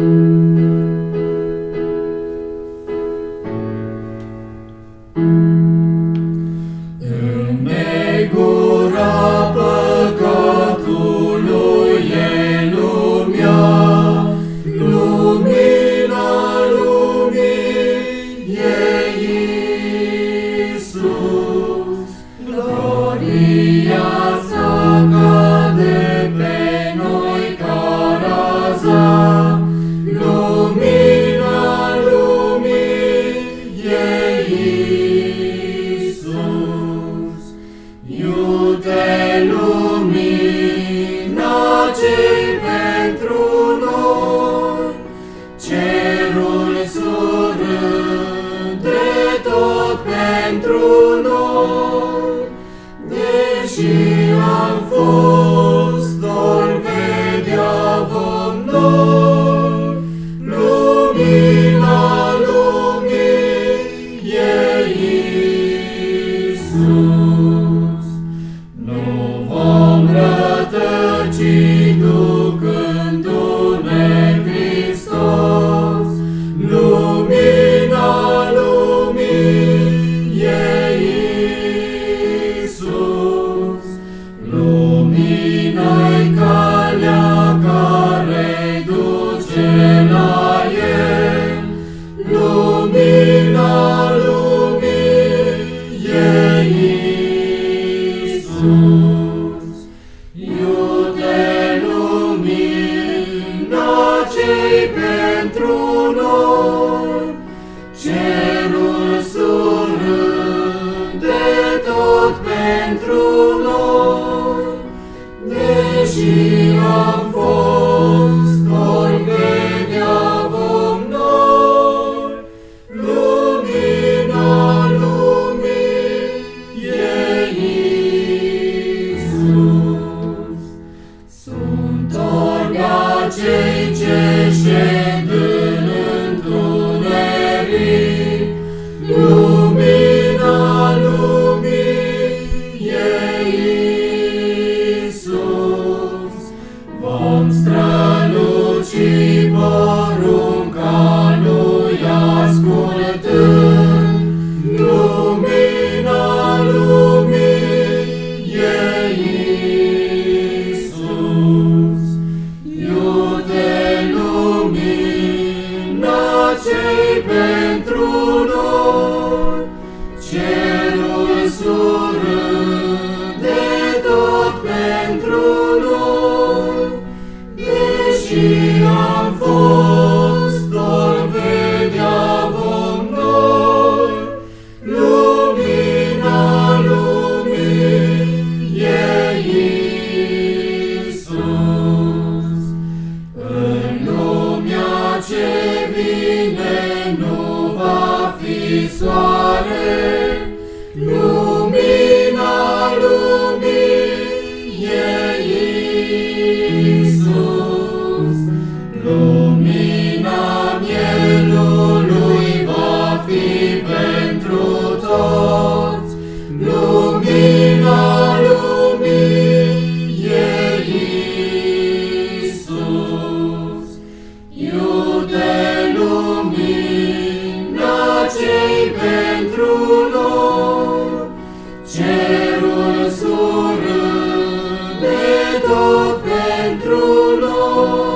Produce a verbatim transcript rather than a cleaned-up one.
În negura păcatului e lumea, lumina lumii e Iisus. Gloria sa cade pe noi ca raza, lumina lumii e Iisus. Iute lumina ce-i pentru noi, cerul surând de tot pentru noi. Deși am fost, doar vedea vom noi, lumina lumii e Iisus. Nu vom rătăci ducându-ne Hristos, lumina lumii e Iisus. Lumina-i calea care duce la El, lumina lumii e Iisus. Iute lumina ce-i pentru noi, cerul surând de tot pentru noi. Deși am fost, ori vedea vom noi, lumina lumii e Iisus. Sunt orbi acei ce șed în întuneric, lumina lumii e Iisus. Vom străluci porunca Lui ascultând, lumina lumii e Iisus. Iute lumina ce-i pentru noi, cerul surând de tot pentru noi. Deși am fost, doar vedea vom noi, lumina lumii e Iisus. În lumea ce vine nu va fi soare, lumina lumii e Iisus. Lumina mielului va fi pentru toți, lumina lumii e Iisus. Iute lumina ce-i pentru noi, cerul surând de tot pentru noi.